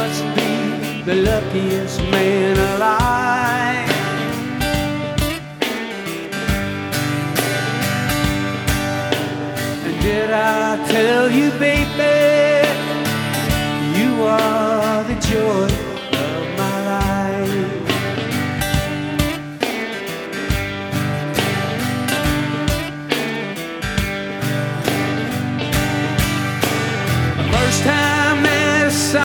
must be the luckiest man alive. And did I tell you, baby, you are the joy